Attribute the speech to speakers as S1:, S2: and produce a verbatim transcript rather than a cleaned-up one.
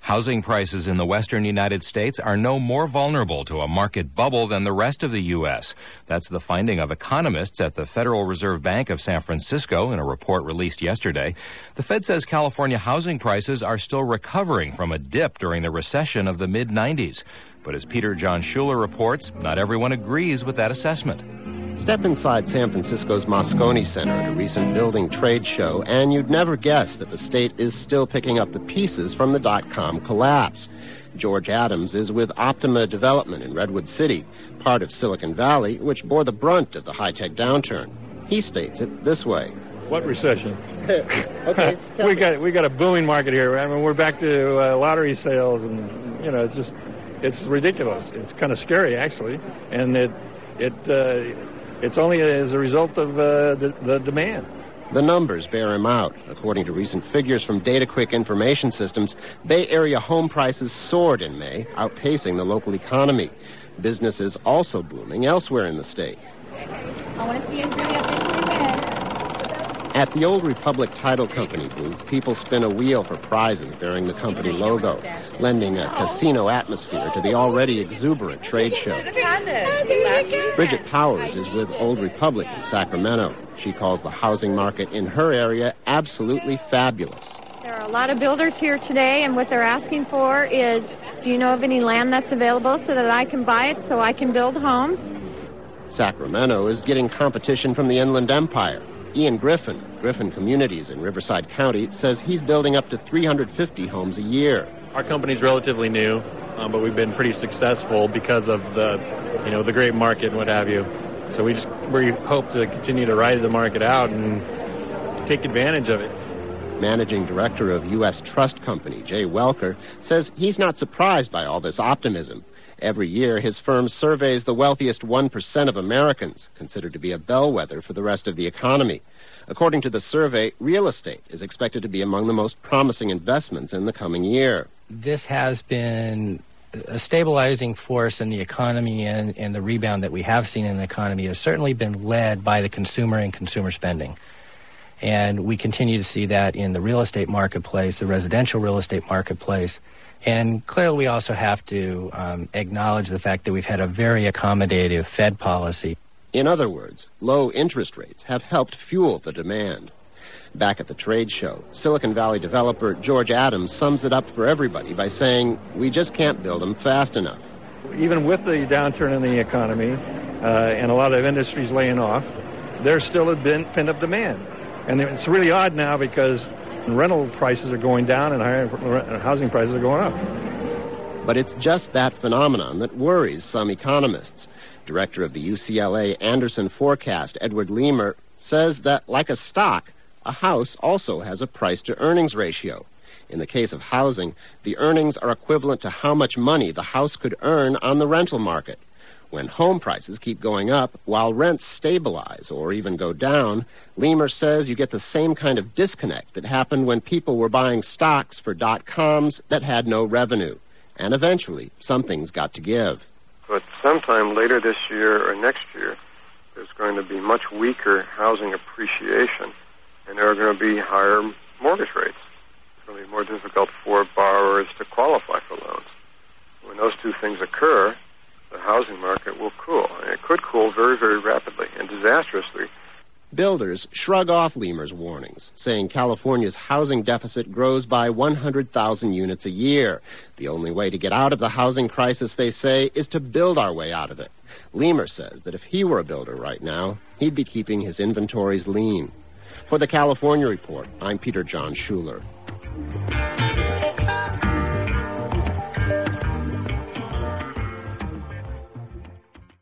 S1: Housing prices in the western United States are no more vulnerable to a market bubble than the rest of the U S. That's the finding of economists at the Federal Reserve Bank of San Francisco in a report released yesterday. The Fed says California housing prices are still recovering from a dip during the recession of the mid nineties. But as Peter John Schuler reports, not everyone agrees with that assessment.
S2: Step inside San Francisco's Moscone Center at a recent building trade show, and you'd never guess that the state is still picking up the pieces from the dot-com collapse. George Adams is with Optima Development in Redwood City, part of Silicon Valley, which bore the brunt of the high-tech downturn. He states it this way.
S3: What recession?
S2: okay,
S3: we got we got a booming market here. I mean, we're back to uh, lottery sales, and you know, it's just it's ridiculous. It's kind of scary, actually, and it it. Uh, It's only as a result of uh, the, the demand.
S2: The numbers bear him out. According to recent figures from DataQuick Information Systems, Bay Area home prices soared in May, outpacing the local economy. Business is also booming elsewhere in the state.
S4: I want to see you really officially win.
S2: At the Old Republic Title Company booth, people spin a wheel for prizes bearing the company logo, lending a casino atmosphere to the already exuberant trade show. Bridget Powers is with Old Republic in Sacramento. She calls the housing market in her area absolutely fabulous.
S5: There are a lot of builders here today, and what they're asking for is, do you know of any land that's available so that I can buy it so I can build homes?
S2: Sacramento is getting competition from the Inland Empire. Ian Griffin of Griffin Communities in Riverside County says he's building up to three hundred fifty homes a year.
S6: Our company's relatively new, um, but we've been pretty successful because of the, you know, the great market and what have you. So we just we hope to continue to ride the market out and take advantage of it.
S2: Managing Director of U S Trust Company, Jay Welker, says he's not surprised by all this optimism. Every year, his firm surveys the wealthiest one percent of Americans, considered to be a bellwether for the rest of the economy. According to the survey, real estate is expected to be among the most promising investments in the coming year.
S7: This has been a stabilizing force in the economy, and, and the rebound that we have seen in the economy has certainly been led by the consumer and consumer spending. And we continue to see that in the real estate marketplace, the residential real estate marketplace. And clearly we also have to um, acknowledge the fact that we've had a very accommodative Fed policy.
S2: In other words, low interest rates have helped fuel the demand. Back at the trade show, Silicon Valley developer George Adams sums it up for everybody by saying, we just can't build them fast enough.
S3: Even with the downturn in the economy uh, and a lot of industries laying off, there's still a been pent-up demand. And it's really odd now because rental prices are going down and higher housing prices are going up.
S2: But it's just that phenomenon that worries some economists. Director of the U C L A Anderson Forecast, Edward Leamer, says that, like a stock, a house also has a price-to-earnings ratio. In the case of housing, the earnings are equivalent to how much money the house could earn on the rental market. When home prices keep going up while rents stabilize or even go down, Leamer says you get the same kind of disconnect that happened when people were buying stocks for dot-coms that had no revenue. And eventually, something's got to give.
S8: But sometime later this year or next year, there's going to be much weaker housing appreciation, and there are going to be higher mortgage rates. It's going to be more difficult for borrowers to qualify for loans. When those two things occur, the housing market will cool. And it could cool very, very rapidly and disastrously.
S2: Builders shrug off Leamer's warnings, saying California's housing deficit grows by one hundred thousand units a year. The only way to get out of the housing crisis, they say, is to build our way out of it. Leamer says that if he were a builder right now, he'd be keeping his inventories lean. For the California Report, I'm Peter John Schuler.